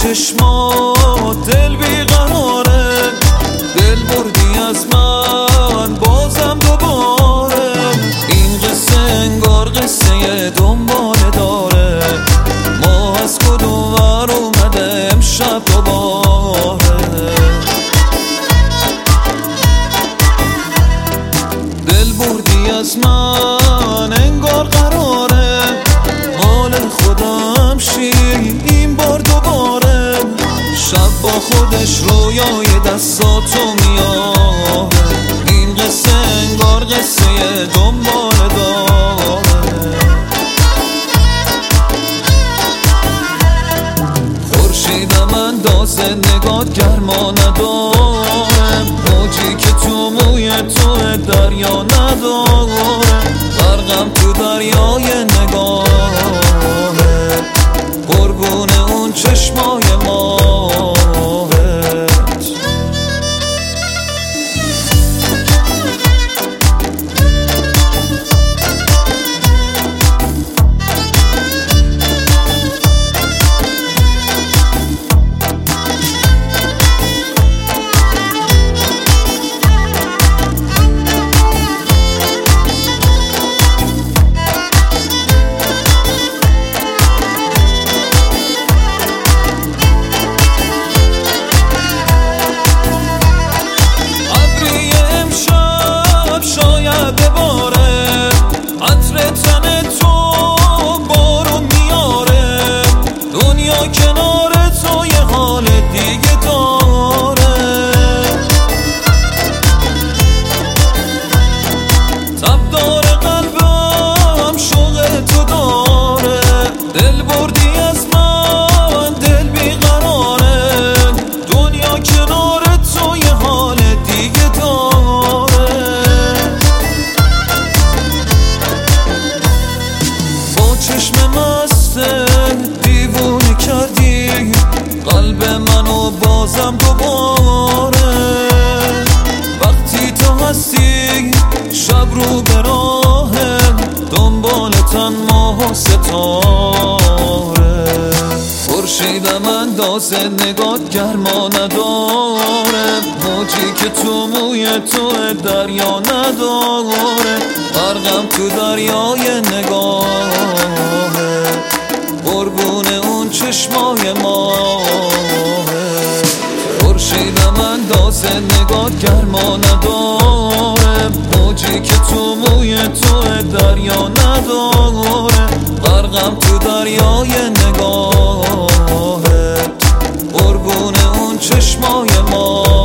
چشمات دل بیقراره، دل بردی از من بازم دوباره. این قصه انگار قصه دنباله داره، ما از کدوم ور اومده امشب دوباره. دل بردی از من انگار قراره، حال خودم شی این بار دوباره. شب با خودش رویای دستاتو میاره، این قصه انگار قصه دنباله داره. خورشیدم انداز نگات گرما نداره، موجی که تو موی تو دریا نداره. غرقم تو دریای نگاهه، قربون اون چشمای ماهت. بباره عطر تن تو بارو میاره، دنیا کنار تو یه حال دیگه داره. تب داره قلبم شوق تو داره، دل بردی از من دل بیقراره، دنیا کنار تو یه حال دیگه داره. چشم مسته دیوونه کردی قلب منو بازم دوباره. وقتی تو هستی شب رو به راهه، دنبالتن ماه و ستاره. خورشیدم اندازه نگات گرما نداره، موجی که تو موی تو دریا نداره. غرقم تو دریای نگاهه، قربون اون چشمای ماهه. خورشیدم اندازه نگات گرما نداره، موجی که تو موی تو دریا نداره. غرقم تو دریای نگاهه، قربون اون چشمای ماهه.